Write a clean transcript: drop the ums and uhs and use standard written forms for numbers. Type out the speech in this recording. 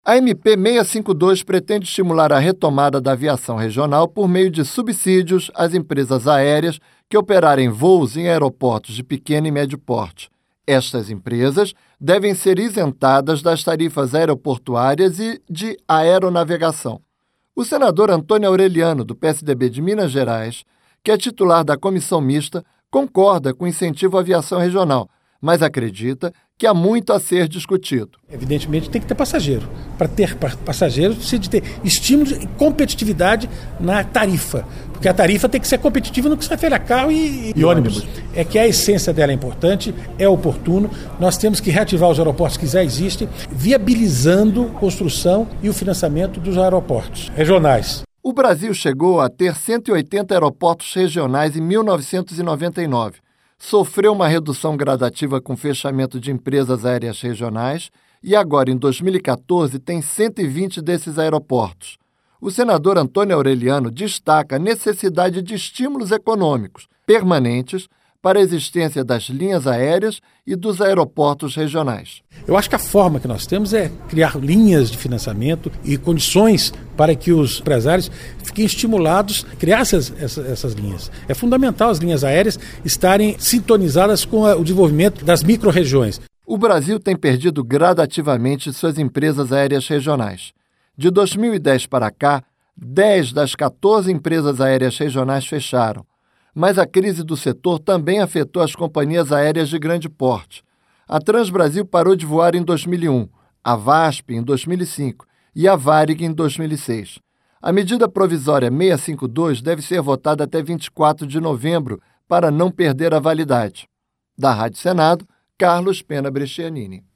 A MP 652 pretende estimular a retomada da aviação regional por meio de subsídios às empresas aéreas que operarem voos em aeroportos de pequeno e médio porte. Estas empresas devem ser isentadas das tarifas aeroportuárias e de aeronavegação. O senador Antônio Aureliano, do PSDB de Minas Gerais, que é titular da comissão mista, concorda com o incentivo à aviação regional, mas acredita que há muito a ser discutido. Evidentemente tem que ter passageiro. Para ter passageiro precisa de ter estímulos e competitividade na tarifa. Porque a tarifa tem que ser competitiva no que se refere a carro e ônibus. É que a essência dela é importante, é oportuno. Nós temos que reativar os aeroportos que já existem, viabilizando a construção e o financiamento dos aeroportos regionais. O Brasil chegou a ter 180 aeroportos regionais em 1999. Sofreu uma redução gradativa com o fechamento de empresas aéreas regionais e agora, em 2014, tem 120 desses aeroportos. O senador Antônio Aureliano destaca a necessidade de estímulos econômicos permanentes para a existência das linhas aéreas e dos aeroportos regionais. Eu acho que a forma que nós temos é criar linhas de financiamento e condições para que os empresários fiquem estimulados a criar essas linhas. É fundamental as linhas aéreas estarem sintonizadas com o desenvolvimento das micro-regiões. O Brasil tem perdido gradativamente suas empresas aéreas regionais. De 2010 para cá, 10 das 14 empresas aéreas regionais fecharam. Mas a crise do setor também afetou as companhias aéreas de grande porte. A Transbrasil parou de voar em 2001, a VASP em 2005 e a Varig em 2006. A medida provisória 652 deve ser votada até 24 de novembro para não perder a validade. Da Rádio Senado, Carlos Pena Brescianini.